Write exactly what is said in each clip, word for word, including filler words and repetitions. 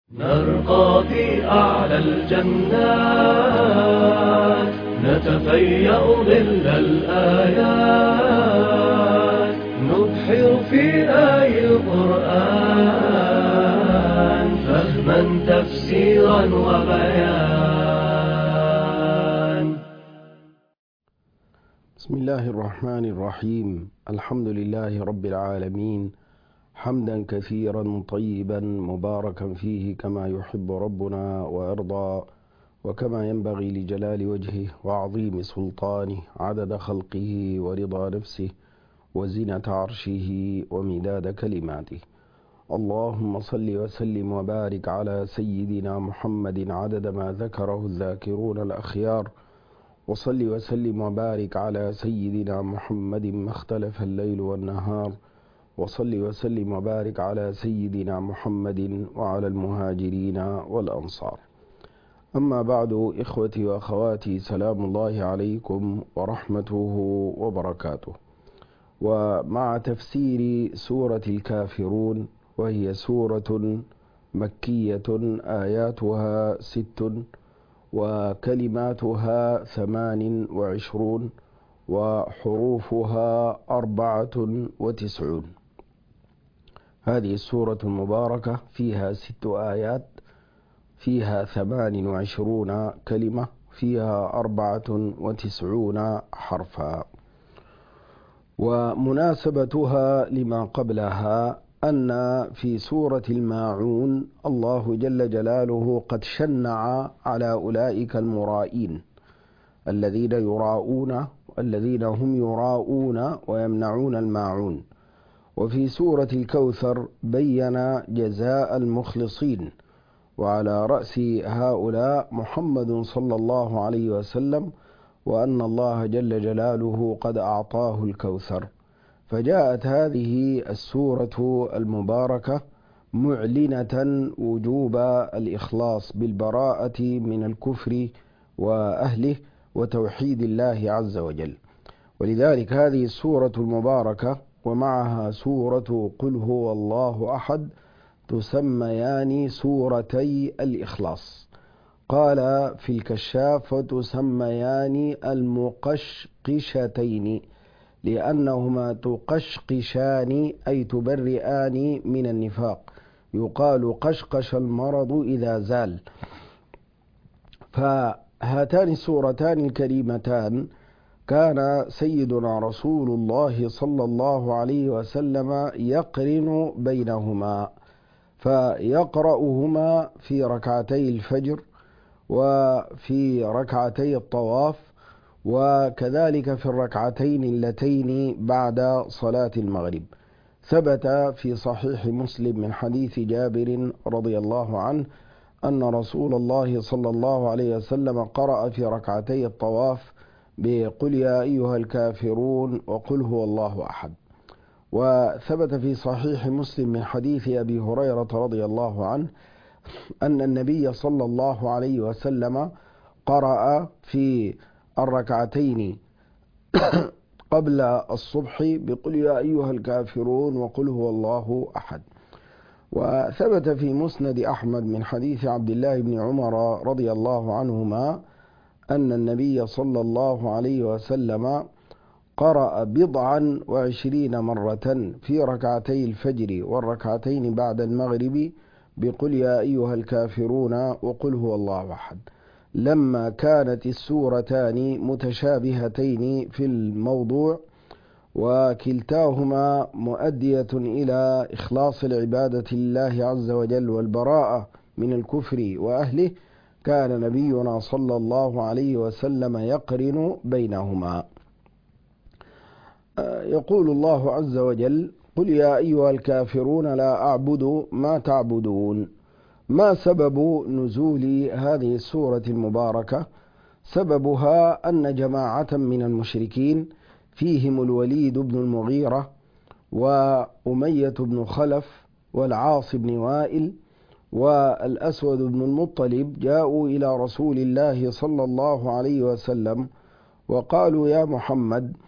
نرقى في أعلى الجنات، نتفيأ ظل الآيات، نبحر في آي القرآن فهما تفسيرا وبيان. بسم الله الرحمن الرحيم. الحمد لله رب العالمين، حمدا كثيرا طيبا مباركا فيه كما يحب ربنا ويرضى، وكما ينبغي لجلال وجهه وعظيم سلطانه، عدد خلقه ورضا نفسه وزنة عرشه ومداد كلماته. اللهم صل وسلم وبارك على سيدنا محمد عدد ما ذكره الذاكرون الأخيار، وصل وسلم وبارك على سيدنا محمد ما اختلف الليل والنهار، وصل وسلم وبارك على سيدنا محمد وعلى المهاجرين والأنصار. أما بعد، إخوتي وأخواتي، سلام الله عليكم ورحمته وبركاته. ومع تفسير سورة الكافرون، وهي سورة مكية آياتها ست وكلماتها ثمان وعشرون وحروفها أربعة وتسعون. هذه السورة المباركة فيها ست آيات، فيها ثمان وعشرون كلمة، فيها أربعة وتسعون حرفا. ومناسبتها لما قبلها أن في سورة الماعون الله جل جلاله قد شنع على أولئك المرائين الذين يراؤون الذين هم يراؤون ويمنعون الماعون. وفي سورة الكوثر بين جزاء المخلصين، وعلى رأس هؤلاء محمد صلى الله عليه وسلم، وأن الله جل جلاله قد أعطاه الكوثر. فجاءت هذه السورة المباركة معلنة وجوب الإخلاص بالبراءة من الكفر وأهله وتوحيد الله عز وجل. ولذلك هذه السورة المباركة ومعها سورة قل هو الله أحد تسميان سورتي الإخلاص. قال في الكشاف وتسميان المقشقشتين، لأنهما تقشقشان أي تبرئان من النفاق. يقال قشقش المرض إذا زال. فهاتان السورتان الكريمتان كان سيدنا رسول الله صلى الله عليه وسلم يقرن بينهما، فيقرأهما في ركعتي الفجر وفي ركعتي الطواف، وكذلك في الركعتين اللتين بعد صلاة المغرب. ثبت في صحيح مسلم من حديث جابر رضي الله عنه أن رسول الله صلى الله عليه وسلم قرأ في ركعتي الطواف بقل يا أيها الكافرون وقل هو الله أحد. وثبت في صحيح مسلم من حديث أبي هريرة رضي الله عنه أن النبي صلى الله عليه وسلم قرأ في الركعتين قبل الصبح بقل يا أيها الكافرون وقل هو الله أحد. وثبت في مسند أحمد من حديث عبد الله بن عمر رضي الله عنهما أن النبي صلى الله عليه وسلم قرأ بضعا وعشرين مرة في ركعتي الفجر والركعتين بعد المغرب بقل يا أيها الكافرون وقل هو الله أحد، لما كانت السورتان متشابهتين في الموضوع، وكلتاهما مؤدية إلى إخلاص العبادة لله عز وجل والبراءة من الكفر وأهله. كان نبينا صلى الله عليه وسلم يقرن بينهما. يقول الله عز وجل قل يا أيها الكافرون لا أعبد ما تعبدون. ما سبب نزول هذه السورة المباركة؟ سببها أن جماعة من المشركين فيهم الوليد بن المغيرة وأمية بن خلف والعاص بن وائل والأسود بن المطلب جاءوا إلى رسول الله صلى الله عليه وسلم وقالوا يا محمد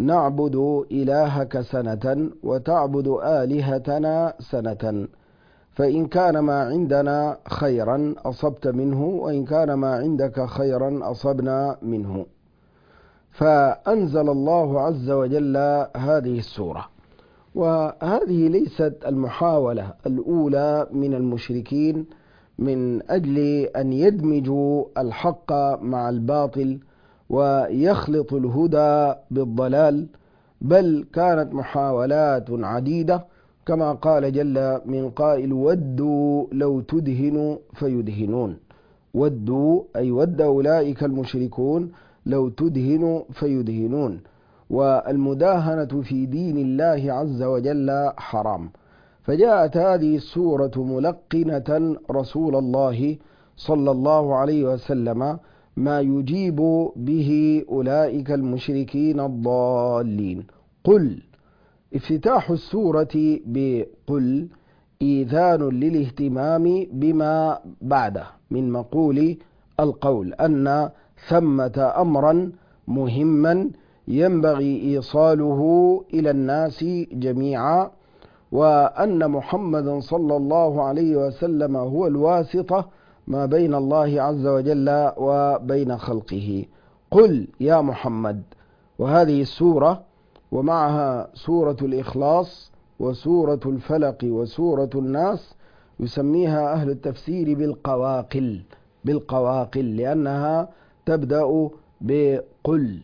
نعبد إلهك سنة وتعبد آلهتنا سنة، فإن كان ما عندنا خيرا أصبت منه، وإن كان ما عندك خيرا أصبنا منه. فأنزل الله عز وجل هذه السورة، وهذه ليست المحاولة الأولى من المشركين من أجل أن يدمجوا الحق مع الباطل ويخلط الهدى بالضلال، بل كانت محاولات عديدة، كما قال جل من قائل: ودوا لو تدهن فيدهنون. ودوا أي ود أولئك المشركون لو تدهن فيدهنون. والمداهنة في دين الله عز وجل حرام. فجاءت هذه السورة ملقنة رسول الله صلى الله عليه وسلم ما يجيب به أولئك المشركين الضالين. قل، افتتاح السورة بقل إيذان للاهتمام بما بعده من مقول القول، أن ثمة أمرا مهما ينبغي إيصاله إلى الناس جميعا، وأن محمدا صلى الله عليه وسلم هو الواسطة ما بين الله عز وجل وبين خلقه. قل يا محمد. وهذه السورة ومعها سورة الإخلاص وسورة الفلق وسورة الناس يسميها أهل التفسير بالقواقل، بالقواقل لأنها تبدأ بقل.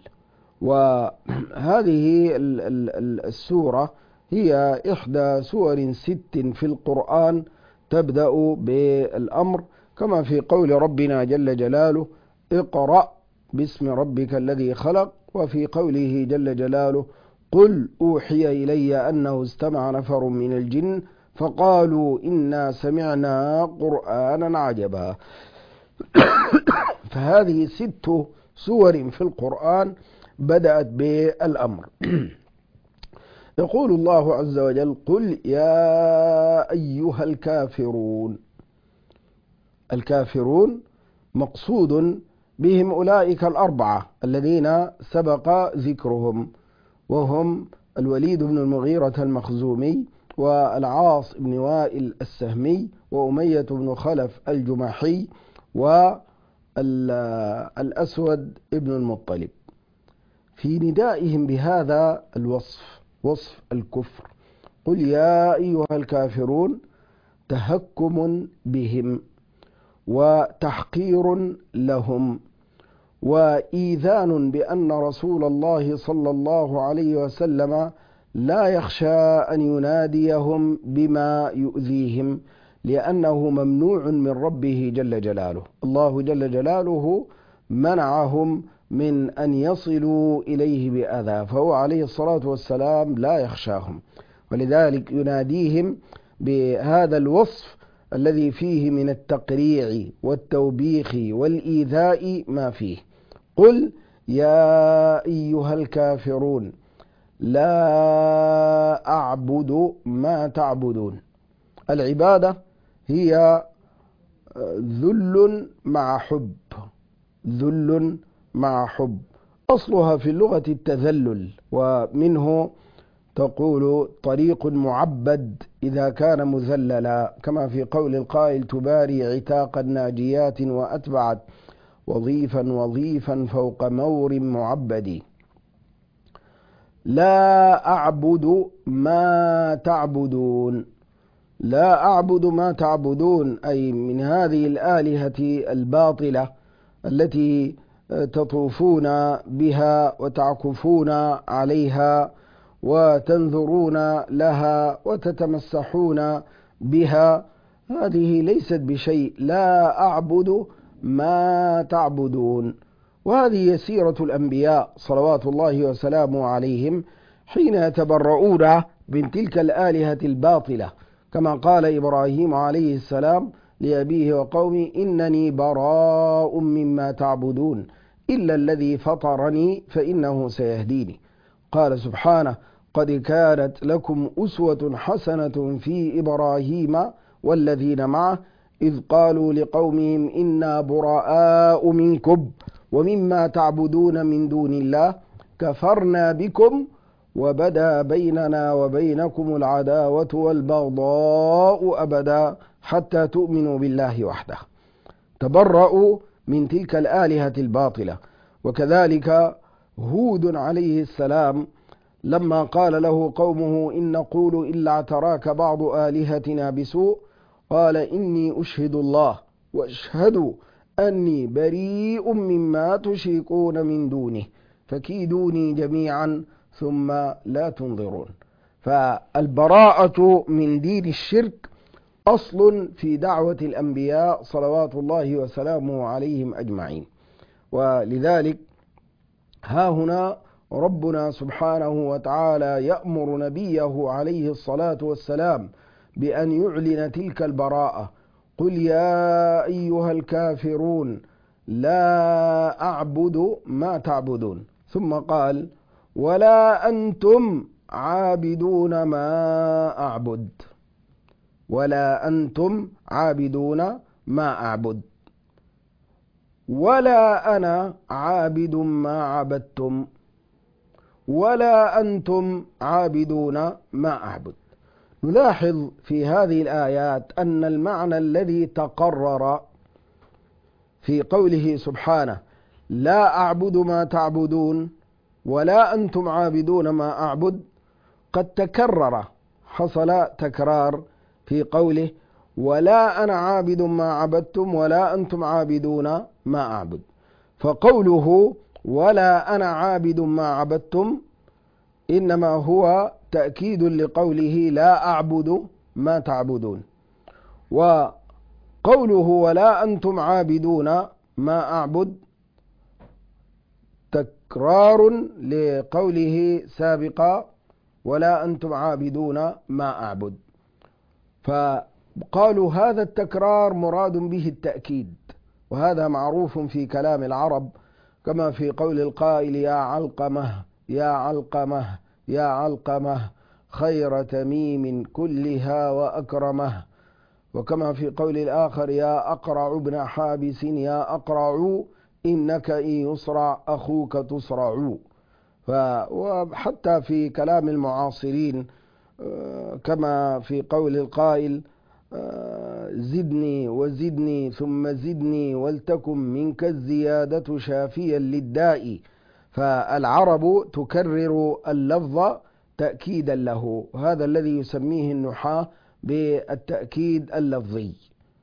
وهذه السورة هي إحدى سور ست في القرآن تبدأ بالأمر، كما في قول ربنا جل جلاله: اقرأ باسم ربك الذي خلق، وفي قوله جل جلاله: قل أوحي إلي أنه استمع نفر من الجن فقالوا إنا سمعنا قرآنا عجبا. فهذه ست سور في القرآن بدأت بالأمر. يقول الله عز وجل: قل يا أيها الكافرون. الكافرون مقصود بهم أولئك الأربعة الذين سبق ذكرهم، وهم الوليد بن المغيرة المخزومي، والعاص بن وائل السهمي، وأمية بن خلف الجماحي، والأسود بن المطلب. في ندائهم بهذا الوصف، وصف الكفر، قل يا أيها الكافرون، تهكم بهم وتحقير لهم وإيذان بأن رسول الله صلى الله عليه وسلم لا يخشى أن يناديهم بما يؤذيهم، لأنه ممنوع من ربه جل جلاله. الله جل جلاله منعهم من أن يصلوا إليه بأذى، فهو عليه الصلاة والسلام لا يخشاهم، ولذلك يناديهم بهذا الوصف الذي فيه من التقريع والتوبيخ والإيذاء ما فيه. قل يا أيها الكافرون لا أعبد ما تعبدون. العبادة هي ذل مع حب، ذل مع حب. أصلها في اللغة التذلل، ومنه تقول طريق معبد إذا كان مذللا، كما في قول القائل: تباري عتاق ناجيات وأتبعت وظيفا وظيفا فوق مور معبد. لا أعبد ما تعبدون. لا أعبد ما تعبدون أي من هذه الآلهة الباطلة التي تطوفون بها وتعكفون عليها وتنذرون لها وتتمسحون بها، هذه ليست بشيء. لا أعبد ما تعبدون. وهذه سيرة الأنبياء صلوات الله وسلامه عليهم حين يتبرؤون من تلك الآلهة الباطلة، كما قال إبراهيم عليه السلام لأبيه وقومه: إنني براء مما تعبدون إلا الذي فطرني فإنه سيهديني. قال سبحانه: قد كانت لكم أسوة حسنة في إبراهيم والذين معه إذ قالوا لقومهم إنا براء منكم ومما تعبدون من دون الله كفرنا بكم وبدا بيننا وبينكم العداوة والبغضاء أبدا حتى تؤمنوا بالله وحده. تبرأوا من تلك الآلهة الباطلة. وكذلك هود عليه السلام لما قال له قومه إن نقول إلا اعتراك بعض آلهتنا بسوء قال إني أشهد الله واشهدوا أني بريء مما تشركون من دونه فكيدوني جميعا ثم لا تنظرون. فالبراءة من دين الشرك أصل في دعوة الأنبياء صلوات الله وسلامه عليهم أجمعين. ولذلك ها هنا ربنا سبحانه وتعالى يأمر نبيه عليه الصلاة والسلام بأن يعلن تلك البراءة. قل يا أيها الكافرون لا أعبد ما تعبدون، ثم قال ولا أنتم عابدون ما أعبد، ولا أنتم عابدون ما أعبد، ولا أنا عابد ما عبدتم، ولا أنتم عابدون ما أعبد. نلاحظ في هذه الآيات أن المعنى الذي تقرر في قوله سبحانه لا أعبد ما تعبدون ولا أنتم عابدون ما أعبد قد تكرر، حصل تكرار في قوله ولا أنا عابد ما عبدتم ولا أنتم عابدون ما أعبد. فقوله ولا أنا عابد ما عبدتم إنما هو تأكيد لقوله لا أعبد ما تعبدون، وقوله ولا أنتم عابدون ما أعبد تكرار لقوله سابقا ولا أنتم عابدون ما أعبد. فقالوا هذا التكرار مراد به التأكيد، وهذا معروف في كلام العرب كما في قول القائل يا علقمة يا علقمة يا علقمة خير تميم كلها وأكرمه، وكما في قول الآخر يا أقرع ابن حابس يا أقرع إنك إن يصرع أخوك تصرع. وحتى في كلام المعاصرين كما في قول القائل زدني وزدني ثم زدني ولتكن منك الزيادة شافيا للداء. فالعرب تكرر اللفظ تأكيدا له، هذا الذي يسميه النحاة بالتأكيد اللفظي.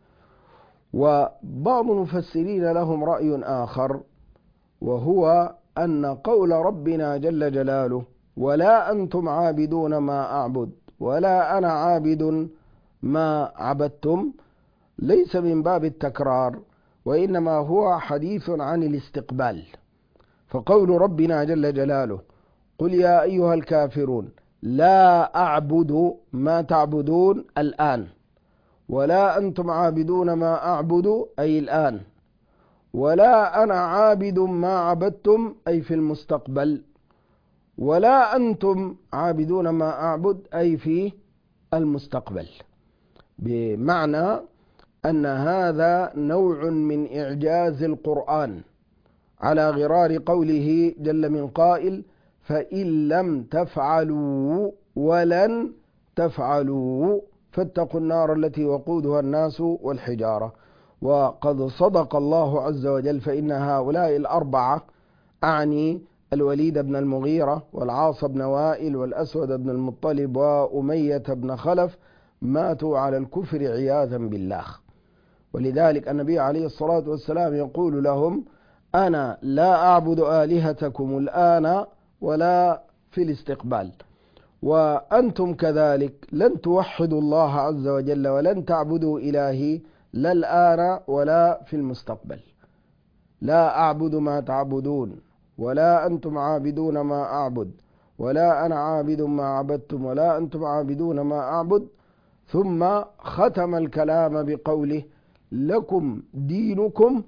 وبعض المفسرين لهم رأي آخر، وهو أن قول ربنا جل جلاله ولا أنتم عابدون ما أعبد ولا أنا عابد ما عبدتم ليس من باب التكرار، وإنما هو حديث عن الاستقبال. فقول ربنا جل جلاله قل يا أيها الكافرون لا أعبد ما تعبدون الآن، ولا أنتم عابدون ما أعبد أي الآن، ولا أنا عابد ما عبدتم أي في المستقبل، ولا أنتم عابدون ما أعبد أي في المستقبل. بمعنى أن هذا نوع من إعجاز القرآن على غرار قوله جل من قائل فإن لم تفعلوا ولن تفعلوا فاتقوا النار التي وقودها الناس والحجارة. وقد صدق الله عز وجل فإن هؤلاء الأربعة أعني الوليد بن المغيرة والعاص بن وائل والأسود بن المطلب وأمية بن خلف ماتوا على الكفر عياذا بالله. ولذلك النبي عليه الصلاة والسلام يقول لهم أنا لا أعبد آلهتكم الآن ولا في الاستقبال، وأنتم كذلك لن توحدوا الله عز وجل ولن تعبدوا إلهي لا الآن ولا في المستقبل. لا أعبد ما تعبدون ولا أنتم عابدون ما أعبد ولا أنا عابد ما عبدتم ولا أنتم عابدون ما أعبد. ثم ختم الكلام بقوله لكم دينكم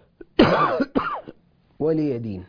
ولي دين.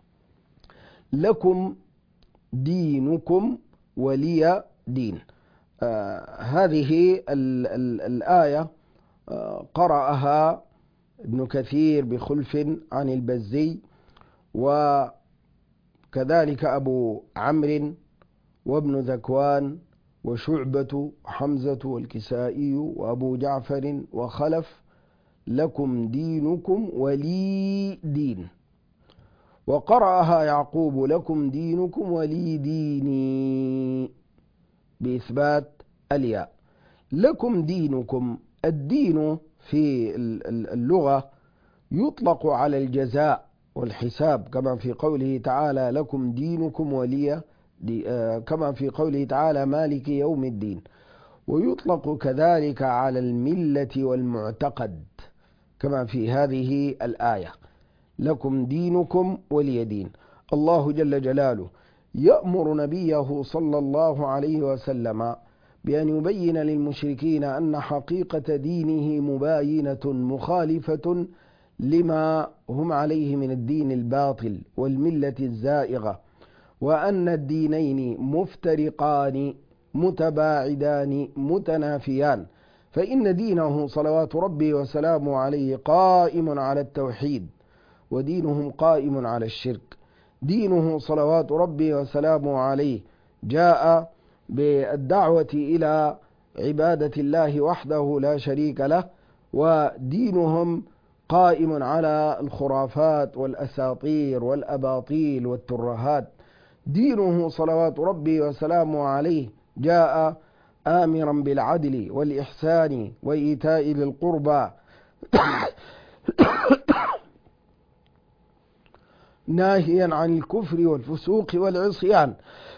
لكم دينكم ولي دين. آه هذه ال ال الآية آه قرأها ابن كثير بخلف عن البزي، وكذلك أبو عمرو وابن ذكوان وشعبة وحمزة والكسائي وأبو جعفر وخلف: لكم دينكم ولي دين. وقرأها يعقوب: لكم دينكم ولي ديني، بإثبات الياء. لكم دينكم، الدين في اللغة يطلق على الجزاء والحساب، كما في قوله تعالى: لكم دينكم ولي دي كما في قوله تعالى: مالك يوم الدين. ويطلق كذلك على الملة والمعتقد، كما في هذه الآية: لكم دينكم ولي دين. الله جل جلاله يأمر نبيه صلى الله عليه وسلم بأن يبين للمشركين أن حقيقة دينه مباينة مخالفة لما هم عليه من الدين الباطل والملة الزائغة، وأن الدينين مفترقان متباعدان متنافيان، فإن دينه صلوات ربي وسلامه عليه قائم على التوحيد، ودينهم قائم على الشرك. دينه صلوات ربي وسلامه عليه جاء بالدعوة إلى عبادة الله وحده لا شريك له، ودينهم قائم على الخرافات والأساطير والأباطيل والترهات. دينه صلوات ربي وسلامه عليه جاء آمرا بالعدل والإحسان وإيتاء ذي القربى ناهيا عن الكفر والفسوق والعصيان.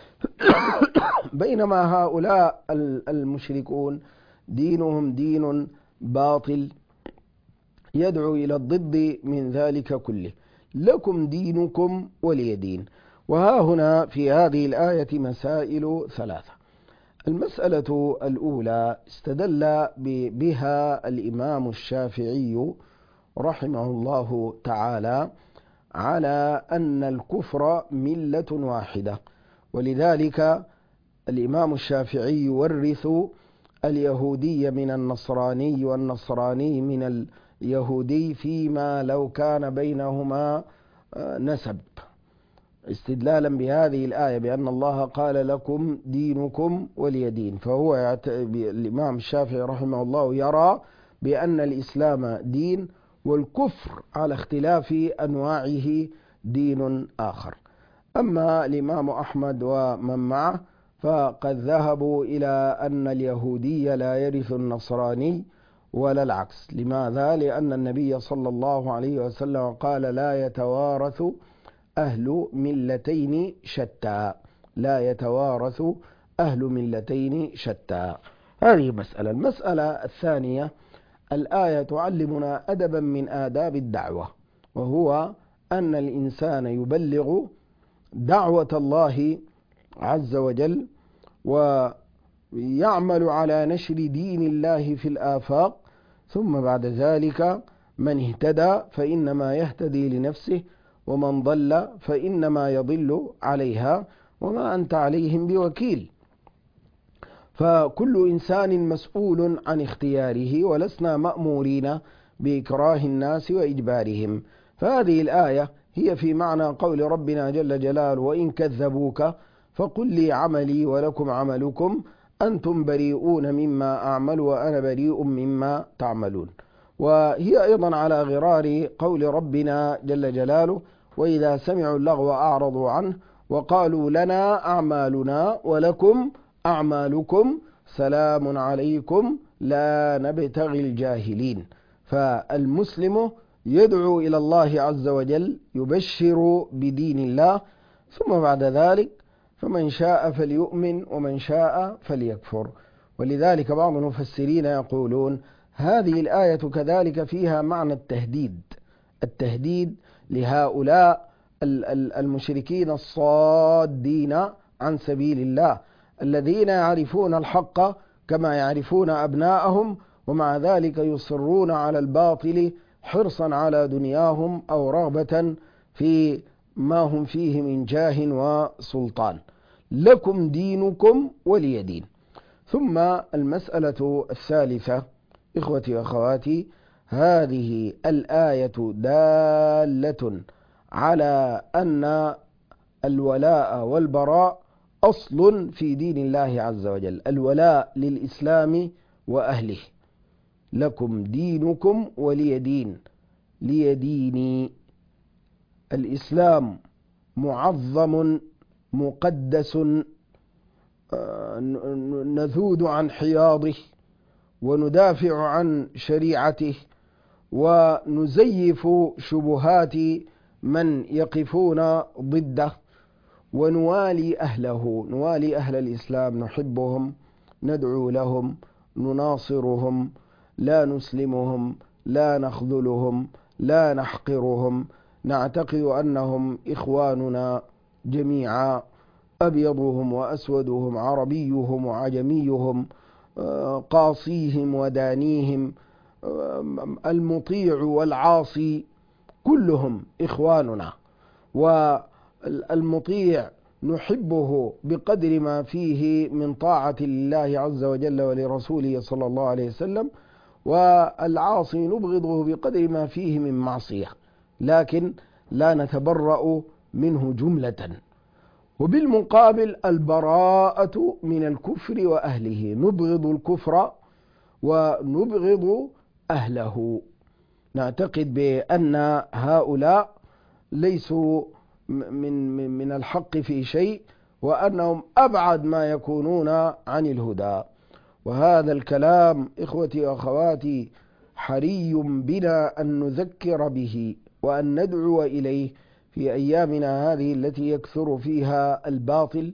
بينما هؤلاء المشركون دينهم دين باطل يدعو إلى الضد من ذلك كله. لكم دينكم ولي دين. وها هنا في هذه الآية مسائل ثلاثة. المسألة الأولى استدل بها الإمام الشافعي رحمه الله تعالى على أن الكفر ملة واحدة، ولذلك الإمام الشافعي يورث اليهودي من النصراني والنصراني من اليهودي فيما لو كان بينهما نسب، استدلالا بهذه الآية بأن الله قال: لكم دينكم ولي دين. فهو يعت... الإمام الشافعي رحمه الله يرى بأن الإسلام دين، والكفر على اختلاف أنواعه دين آخر. أما الإمام أحمد ومن معه فقد ذهبوا إلى أن اليهودي لا يرث النصراني ولا العكس. لماذا؟ لأن النبي صلى الله عليه وسلم قال: لا يتوارث أهل ملتين شتى، لا يتوارث أهل ملتين شتى. هذه مسألة. المسألة الثانية: الآية تعلمنا أدبا من آداب الدعوة، وهو أن الإنسان يبلغ دعوة الله عز وجل ويعمل على نشر دين الله في الآفاق، ثم بعد ذلك من اهتدى فإنما يهتدي لنفسه، ومن ضل فإنما يضل عليها، وما أنت عليهم بوكيل. فكل إنسان مسؤول عن اختياره، ولسنا مأمورين بإكراه الناس وإجبارهم. فهذه الآية هي في معنى قول ربنا جل جلاله: وإن كذبوك فقل لي عملي ولكم عملكم أنتم بريئون مما أعمل وأنا بريء مما تعملون. وهي أيضا على غرار قول ربنا جل جلاله: وإذا سمعوا اللغو أعرضوا عنه وقالوا لنا أعمالنا ولكم أعمالكم سلام عليكم لا نبتغي الجاهلين. فالمسلم يدعو إلى الله عز وجل، يبشر بدين الله، ثم بعد ذلك فمن شاء فليؤمن ومن شاء فليكفر. ولذلك بعض المفسرين يقولون: هذه الآية كذلك فيها معنى التهديد، التهديد لهؤلاء المشركين الصادين عن سبيل الله، الذين يعرفون الحق كما يعرفون أبناءهم، ومع ذلك يصرون على الباطل حرصا على دنياهم أو رغبة في ما هم فيه من جاه وسلطان. لكم دينكم ولي دين. ثم المسألة الثالثة: إخوتي وأخواتي، هذه الآية دالة على أن الولاء والبراء أصل في دين الله عز وجل، الولاء للإسلام وأهله. لكم دينكم ولي دين، لي ديني. الإسلام معظم مقدس، نذود عن حياضه وندافع عن شريعته ونزيف شبهات من يقفون ضده، ونوالي أهله، نوالي أهل الإسلام، نحبهم، ندعو لهم، نناصرهم، لا نسلمهم، لا نخذلهم، لا نحقرهم، نعتقد أنهم إخواننا جميعا، أبيضهم وأسودهم، عربيهم وعجميهم، قاصيهم ودانيهم، المطيع والعاصي، كلهم إخواننا. والمطيع نحبه بقدر ما فيه من طاعة لله عز وجل ولرسوله صلى الله عليه وسلم، والعاصي نبغضه بقدر ما فيه من معصية، لكن لا نتبرأ منه جملة. وبالمقابل البراءة من الكفر وأهله، نبغض الكفر ونبغض أهله، نعتقد بأن هؤلاء ليسوا من من الحق في شيء، وأنهم أبعد ما يكونون عن الهدى. وهذا الكلام إخوتي وأخواتي حري بنا أن نذكر به وأن ندعو إليه في أيامنا هذه التي يكثر فيها الباطل،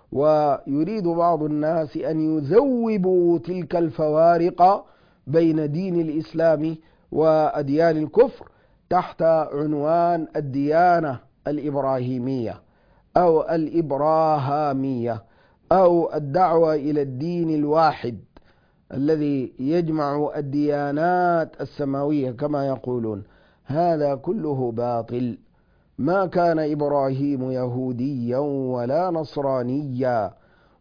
ويريد بعض الناس أن يذوبوا تلك الفوارق بين دين الإسلام وأديان الكفر تحت عنوان الديانة الإبراهيمية أو الإبراهامية أو الدعوة إلى الدين الواحد الذي يجمع الديانات السماوية كما يقولون. هذا كله باطل. ما كان إبراهيم يهوديا ولا نصرانيا،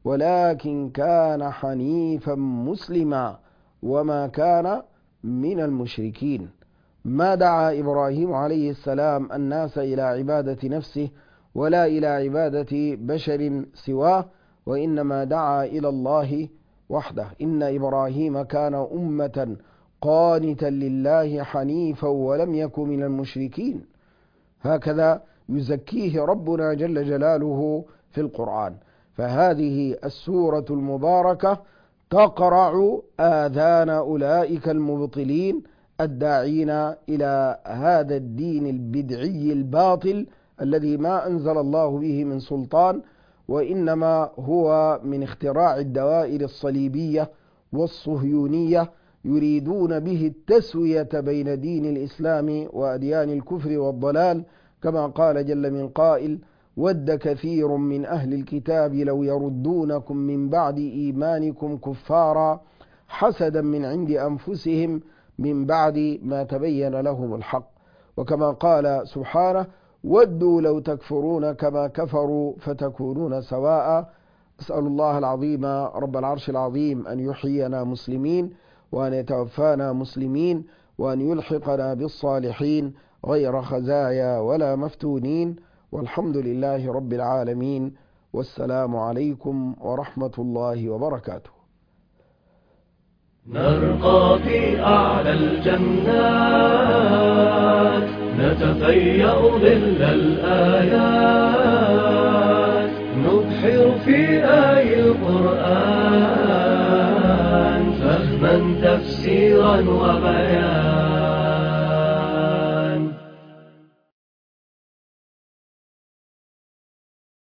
ولكن كان حنيفا مسلما وما كان من المشركين. ما دعا إبراهيم عليه السلام الناس إلى عبادة نفسه ولا إلى عبادة بشر سواه، وإنما دعا إلى الله وحده. إن إبراهيم كان أمة قانتا لله حنيفا ولم يكن من المشركين. هكذا يزكيه ربنا جل جلاله في القرآن. فهذه السورة المباركة تقرع آذان أولئك المبطلين الداعين إلى هذا الدين البدعي الباطل الذي ما أنزل الله به من سلطان، وإنما هو من اختراع الدوائر الصليبية والصهيونية، يريدون به التسوية بين دين الإسلام وأديان الكفر والضلال، كما قال جل من قائل: ود كثير من أهل الكتاب لو يردونكم من بعد إيمانكم كفارا حسدا من عند أنفسهم من بعد ما تبين لهم الحق. وكما قال سبحانه: ودوا لو تكفرون كما كفروا فتكونون سواء. أسأل الله العظيم رب العرش العظيم أن يحيينا مسلمين، وأن يتوفانا مسلمين، وأن يلحقنا بالصالحين غير خزايا ولا مفتونين. والحمد لله رب العالمين، والسلام عليكم ورحمة الله وبركاته. نرقى في أعلى الجنات، نتفيأ ظل الآيات، نبحر في آي القرآن فهما تفسيرا وبيانا.